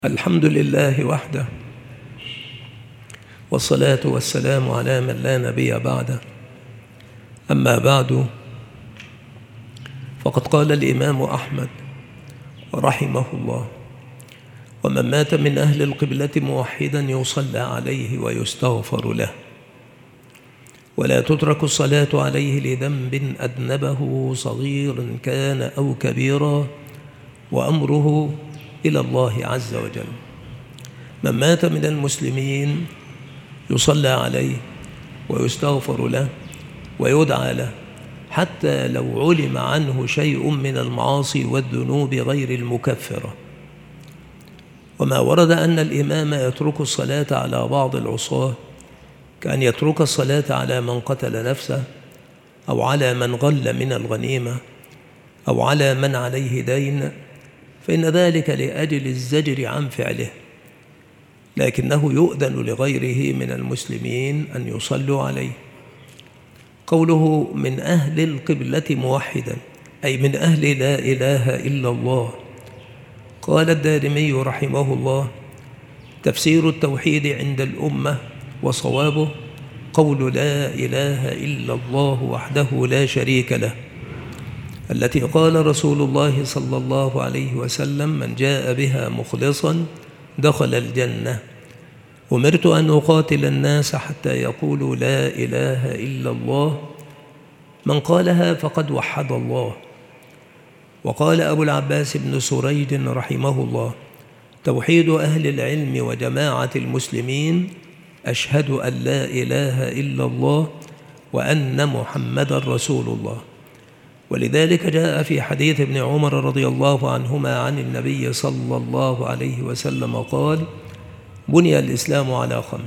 الحمد لله وحده، والصلاة والسلام على من لا نبي بعده. أما بعد، فقد قال الإمام أحمد رحمه الله: ومن مات من أهل القبلة موحدا يصلى عليه ويستغفر له، ولا تترك الصلاة عليه لذنب أذنبه صغيرا كان أو كبيرا، وأمره إلى الله عز وجل. من مات من المسلمين يصلى عليه ويستغفر له ويدعى له، حتى لو علم عنه شيء من المعاصي والذنوب غير المكفرة. وما ورد أن الإمام يترك الصلاة على بعض العصاة، كأن يترك الصلاة على من قتل نفسه، أو على من غل من الغنيمة، أو على من عليه دين، فإن ذلك لأجل الزجر عن فعله، لكنه يؤذن لغيره من المسلمين أن يصلوا عليه. قوله من أهل القبلة موحدا، أي من أهل لا إله إلا الله. قال الدارمي رحمه الله: تفسير التوحيد عند الأمة وصوابه قول لا إله إلا الله وحده لا شريك له، التي قال رسول الله صلى الله عليه وسلم: من جاء بها مخلصا دخل الجنة. أمرت أن أقاتل الناس حتى يقولوا لا إله إلا الله، من قالها فقد وحد الله. وقال أبو العباس بن سريج رحمه الله: توحيد أهل العلم وجماعة المسلمين أشهد أن لا إله إلا الله وأن محمدا رسول الله. ولذلك جاء في حديث ابن عمر رضي الله عنهما عن النبي صلى الله عليه وسلم قال: بني الإسلام على 5: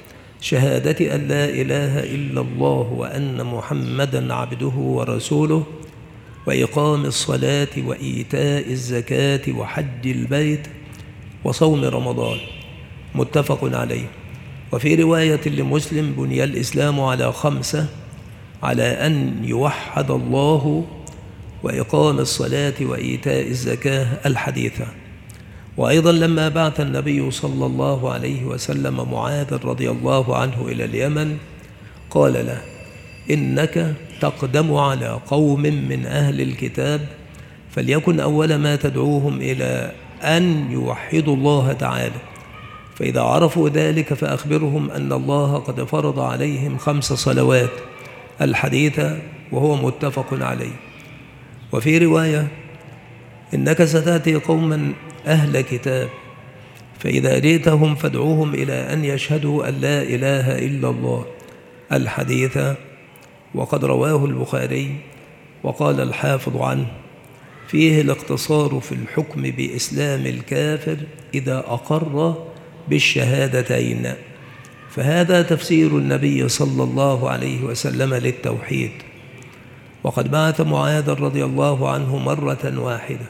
شهادة أن لا إله إلا الله وأن محمدا عبده ورسوله، وإقام الصلاة وإيتاء الزكاة وحج البيت وصوم رمضان. متفق عليه. وفي رواية لمسلم: بني الإسلام على 5: على أن يوحد الله وإقام الصلاة وإيتاء الزكاة، الحديثة. وأيضا لما بعث النبي صلى الله عليه وسلم معاذ رضي الله عنه إلى اليمن، قال له: إنك تقدم على قوم من أهل الكتاب، فليكن أول ما تدعوهم إلى أن يوحدوا الله تعالى، فإذا عرفوا ذلك فأخبرهم أن الله قد فرض عليهم 5 صلوات، الحديثة. وهو متفق عليه. وفي رواية: إنك ستأتي قوما أهل كتاب، فإذا جئتهم فادعوهم إلى أن يشهدوا أن لا إله إلا الله، الحديثة. وقد رواه البخاري. وقال الحافظ عنه: فيه الاقتصار في الحكم بإسلام الكافر إذا أقر بالشهادتين. فهذا تفسير النبي صلى الله عليه وسلم للتوحيد. وقد بعث معاذ رضي الله عنه مرة واحدة،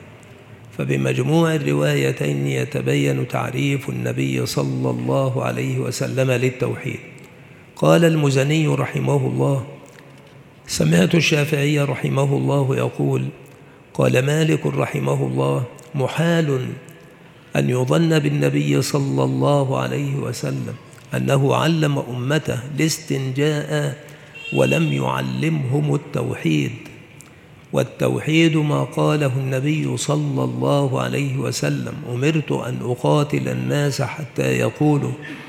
فبمجموع الروايتين يتبين تعريف النبي صلى الله عليه وسلم للتوحيد. قال المزني رحمه الله: سمعت الشافعي رحمه الله يقول: قال مالك رحمه الله: محال أن يظن بالنبي صلى الله عليه وسلم أنه علم أمته الاستنجاء ولم يعلمهم التوحيد. والتوحيد ما قاله النبي صلى الله عليه وسلم: أمرت أن أقاتل الناس حتى يقولوا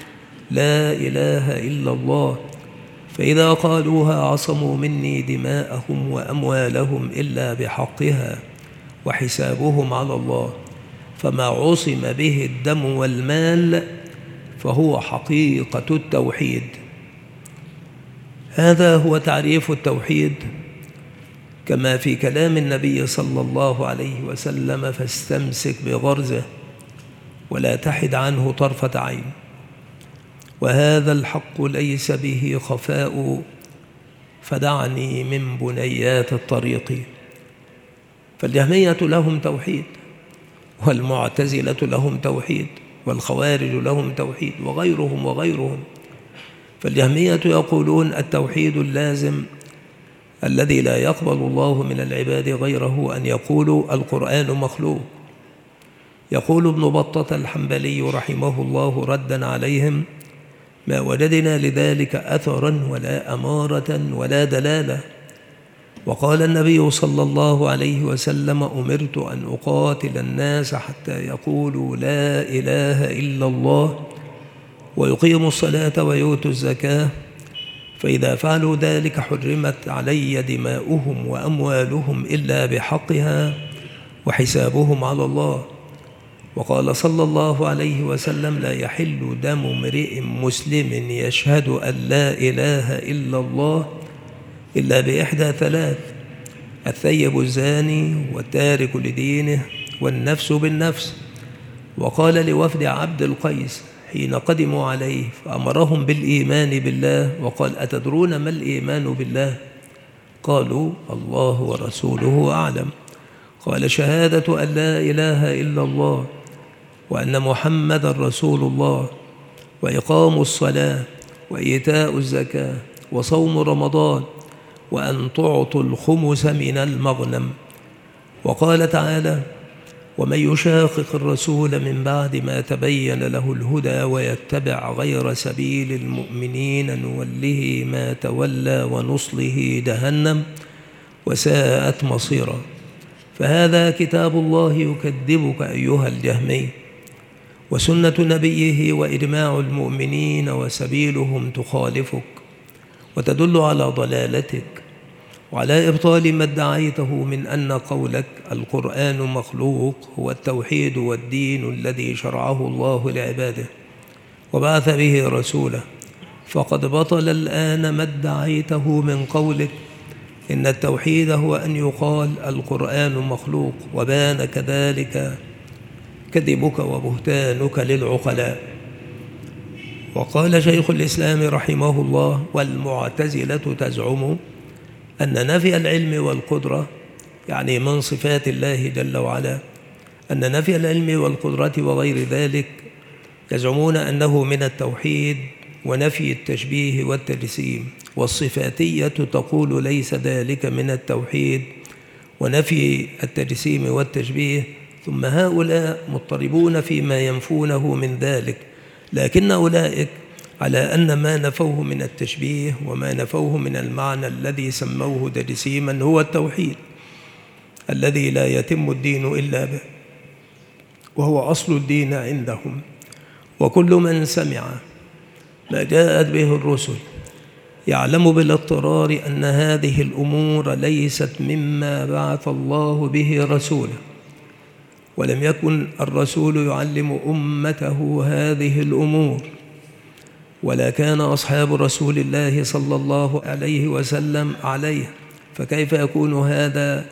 لا إله إلا الله، فإذا قالوها عصموا مني دماءهم وأموالهم إلا بحقها، وحسابهم على الله، فما عصم به الدم والمال فهو حقيقة التوحيد. هذا هو تعريف التوحيد كما في كلام النبي صلى الله عليه وسلم: فاستمسك بغرزه ولا تحد عنه طرفة عين. وهذا الحق ليس به خفاء، فدعني من بنيات الطريق. فالجهمية لهم توحيد، والمعتزلة لهم توحيد، والخوارج لهم توحيد، وغيرهم. فالجهمية يقولون التوحيد اللازم الذي لا يقبل الله من العباد غيره أن يقولوا القرآن مخلوق، يقول ابن بطة الحنبلي رحمه الله ردا عليهم: ما وجدنا لذلك أثرا ولا أمارة ولا دلالة. وقال النبي صلى الله عليه وسلم: أمرت أن أقاتل الناس حتى يقولوا لا إله إلا الله ويقيموا الصلاة ويؤتوا الزكاة، فإذا فعلوا ذلك حرمت علي دماؤهم وأموالهم إلا بحقها وحسابهم على الله. وقال صلى الله عليه وسلم: لا يحل دم امرئ مسلم يشهد أن لا إله إلا الله إلا بإحدى ثلاث: الثيب الزاني والتارك لدينه والنفس بالنفس. وقال لوفد عبد القيس حين قدموا عليه فأمرهم بالإيمان بالله وقال: أتدرون ما الإيمان بالله؟ قالوا: الله ورسوله أعلم. قال: شهادة أن لا إله إلا الله وأن محمد رسول الله وإقام الصلاة وإيتاء الزكاة وصوم رمضان وأن تعطوا الخمس من المغنم. وقال تعالى: ومن يشاقق الرسول من بعد ما تبين له الهدى ويتبع غير سبيل المؤمنين نوله ما تولى ونصله جهنم وساءت مصيرا. فهذا كتاب الله يكذبك أيها الجهمي، وسنة نبيه وإجماع المؤمنين وسبيلهم تخالفك وتدل على ضلالتك وعلى إبطال ما ادعيته من أن قولك القرآن مخلوق هو التوحيد والدين الذي شرعه الله لعباده وبعث به رسوله. فقد بطل الآن ما ادعيته من قولك إن التوحيد هو أن يقال القرآن مخلوق، وبان كذلك كذبك وبهتانك للعقلاء. وقال شيخ الإسلام رحمه الله: والمعتزلة تزعم أن نفي العلم والقدرة يعني من صفات الله جل وعلا، أن نفي العلم والقدرة وغير ذلك يزعمون أنه من التوحيد، ونفي التشبيه والتجسيم. والصفاتية تقول ليس ذلك من التوحيد ونفي التجسيم والتشبيه. ثم هؤلاء مضطربون فيما ينفونه من ذلك، لكن أولئك على أن ما نفوه من التشبيه وما نفوه من المعنى الذي سموه تجسيما هو التوحيد الذي لا يتم الدين إلا به، وهو أصل الدين عندهم. وكل من سمع ما جاءت به الرسل يعلم بالاضطرار أن هذه الأمور ليست مما بعث الله به رسوله، ولم يكن الرسول يعلم أمته هذه الأمور، ولا كان أصحاب رسول الله صلى الله عليه وسلم عليه، فكيف يكون هذا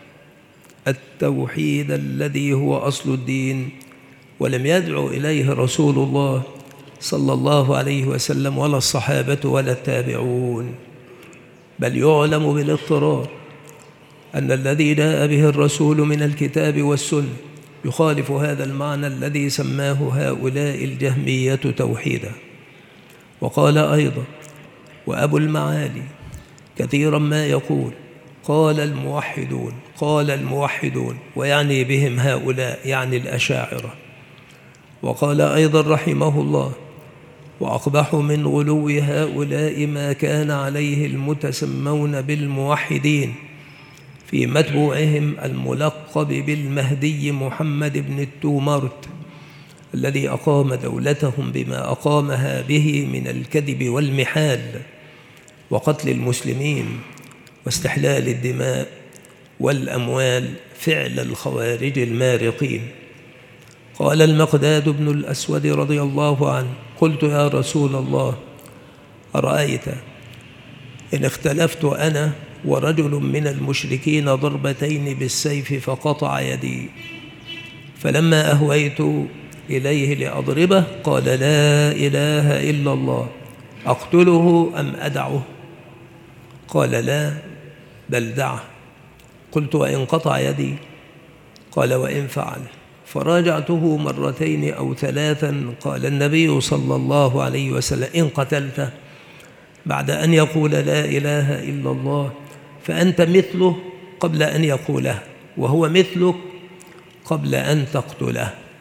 التوحيد الذي هو أصل الدين ولم يدعو إليه رسول الله صلى الله عليه وسلم ولا الصحابة ولا التابعون؟ بل يعلم بالاضطرار أن الذي جاء به الرسول من الكتاب والسنة يخالف هذا المعنى الذي سماه هؤلاء الجهمية توحيدا. وقال أيضا: وأبو المعالي كثيرا ما يقول قال الموحدون قال الموحدون، ويعني بهم هؤلاء يعني الأشاعرة. وقال أيضا رحمه الله: وأقبح من غلو هؤلاء ما كان عليه المتسمون بالموحدين في متبوعهم الملقب بالمهدي محمد بن التومرت الذي أقام دولتهم بما أقامها به من الكذب والمحال وقتل المسلمين واستحلال الدماء والأموال فعل الخوارج المارقين. قال المقداد بن الأسود رضي الله عنه: قلت يا رسول الله أرأيت إن اختلفت أنا ورجل من المشركين ضربتين بالسيف فقطع يدي، فلما أهويت إليه لأضربه قال: لا إله إلا الله، أقتله أم أدعه؟ قال: لا بل دعه. قلت: وإن قطع يدي؟ قال: وإن فعل. فراجعته مرتين أو ثلاثا، قال النبي صلى الله عليه وسلم: إن قتلته بعد أن يقول لا إله إلا الله فأنت مثله قبل أن يقوله، وهو مثلك قبل أن تقتله.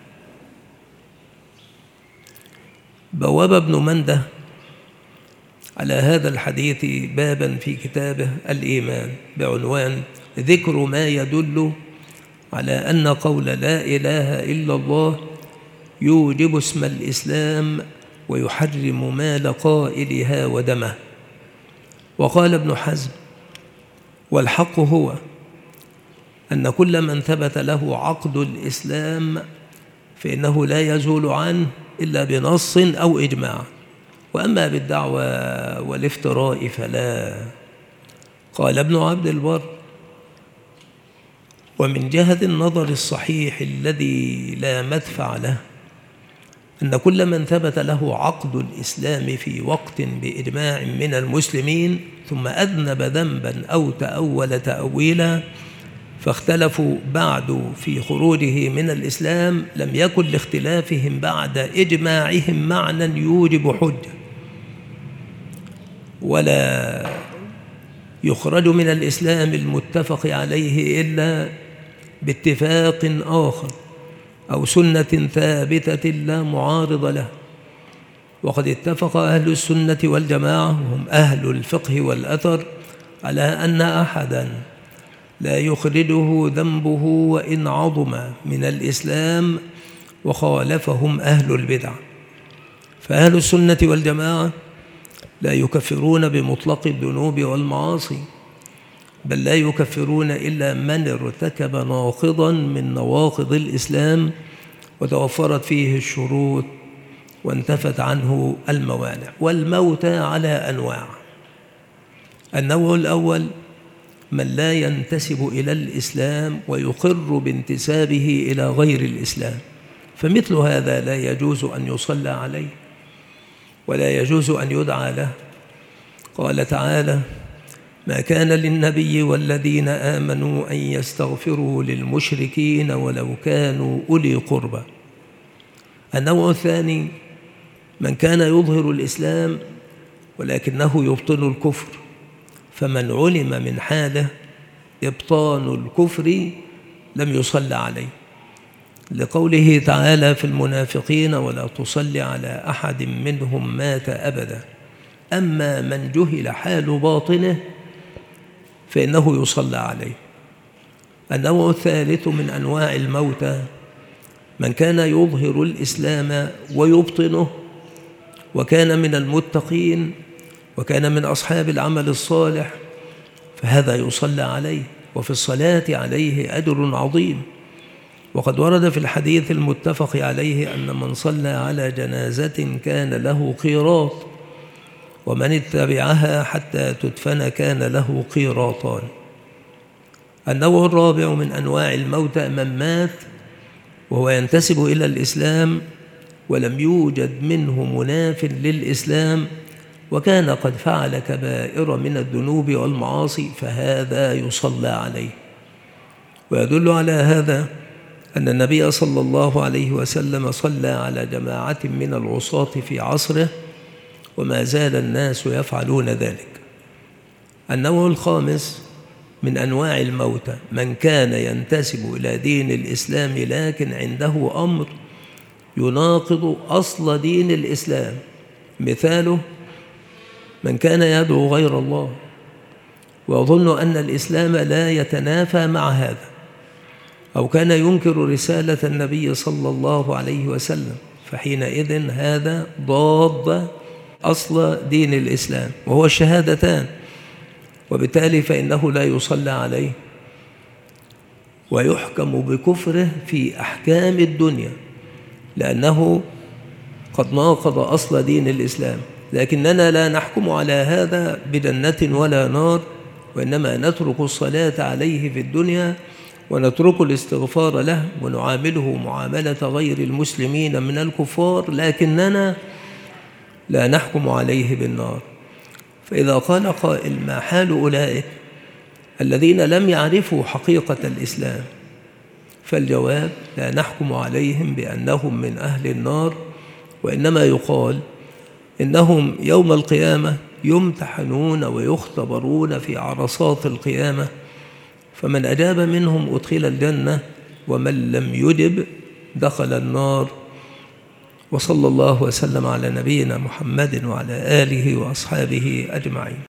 بواب ابن منده على هذا الحديث بابا في كتابه الإيمان بعنوان ذكر ما يدل على أن قول لا إله إلا الله يوجب اسم الإسلام ويحرم مال قائلها ودمه. وقال ابن حزم: والحق هو أن كل من ثبت له عقد الإسلام فإنه لا يزول عنه إلا بنص أو إجماع، وأما بالدعوى والافتراء فلا. قال ابن عبد البر: ومن جهة النظر الصحيح الذي لا مدفع له أن كل من ثبت له عقد الإسلام في وقت بإجماع من المسلمين ثم أذنب ذنبا أو تأول تأويلا فاختلفوا بعد في خروجه من الإسلام لم يكن لاختلافهم بعد إجماعهم معنى يوجب حجة، ولا يخرج من الإسلام المتفق عليه إلا باتفاق آخر أو سنة ثابتة لا معارض له. وقد اتفق أهل السنة والجماعة وهم أهل الفقه والأثر على أن أحدا لا يخرجه ذنبه وإن عظم من الإسلام، وخالفهم أهل البدع. فأهل السنة والجماعة لا يكفرون بمطلق الذنوب والمعاصي، بل لا يكفرون إلا من ارتكب ناقضا من نواقض الإسلام وتوفرت فيه الشروط وانتفت عنه الموانع. والموتى على أنواع: النوع الأول من لا ينتسب إلى الإسلام ويقر بانتسابه إلى غير الإسلام، فمثل هذا لا يجوز أن يصلى عليه ولا يجوز أن يدعى له. قال تعالى: ما كان للنبي والذين آمنوا أن يستغفروا للمشركين ولو كانوا أولي قربى. النوع الثاني من كان يظهر الإسلام ولكنه يبطن الكفر، فمن علم من حاله إبطان الكفر لم يصلى عليه، لقوله تعالى في المنافقين: ولا تصلي على أحد منهم مات أبدا. أما من جهل حال باطنه فإنه يصلى عليه. النوع الثالث من أنواع الموتى من كان يظهر الإسلام ويبطنه وكان من المتقين وكان من أصحاب العمل الصالح، فهذا يصلى عليه، وفي الصلاة عليه أجر عظيم. وقد ورد في الحديث المتفق عليه أن من صلى على جنازة كان له قيراط، ومن اتبعها حتى تدفن كان له قيراطان. النوع الرابع من أنواع الموتى من مات وهو ينتسب إلى الإسلام ولم يوجد منه مناف للإسلام وكان قد فعل كبائر من الذنوب والمعاصي، فهذا يصلى عليه. ويدل على هذا أن النبي صلى الله عليه وسلم صلى على جماعة من العصاة في عصره، وما زال الناس يفعلون ذلك. النوع الخامس من أنواع الموتى من كان ينتسب إلى دين الإسلام لكن عنده أمر يناقض أصل دين الإسلام، مثاله من كان يدعو غير الله ويظن أن الإسلام لا يتنافى مع هذا، أو كان ينكر رسالة النبي صلى الله عليه وسلم، فحينئذ هذا ضاد أصل دين الإسلام وهو الشهادتان، وبالتالي فإنه لا يصلى عليه ويحكم بكفره في أحكام الدنيا لأنه قد ناقض أصل دين الإسلام. لكننا لا نحكم على هذا بجنة ولا نار، وإنما نترك الصلاة عليه في الدنيا ونترك الاستغفار له ونعامله معاملة غير المسلمين من الكفار، لكننا لا نحكم عليه بالنار. فإذا قال قائل: ما حال أولئك الذين لم يعرفوا حقيقة الإسلام؟ فالجواب: لا نحكم عليهم بأنهم من أهل النار، وإنما يقال إنهم يوم القيامة يمتحنون ويختبرون في عرصات القيامة، فمن أجاب منهم أدخل الجنة، ومن لم يجب دخل النار، وصلى الله وسلم على نبينا محمد وعلى آله وأصحابه أجمعين.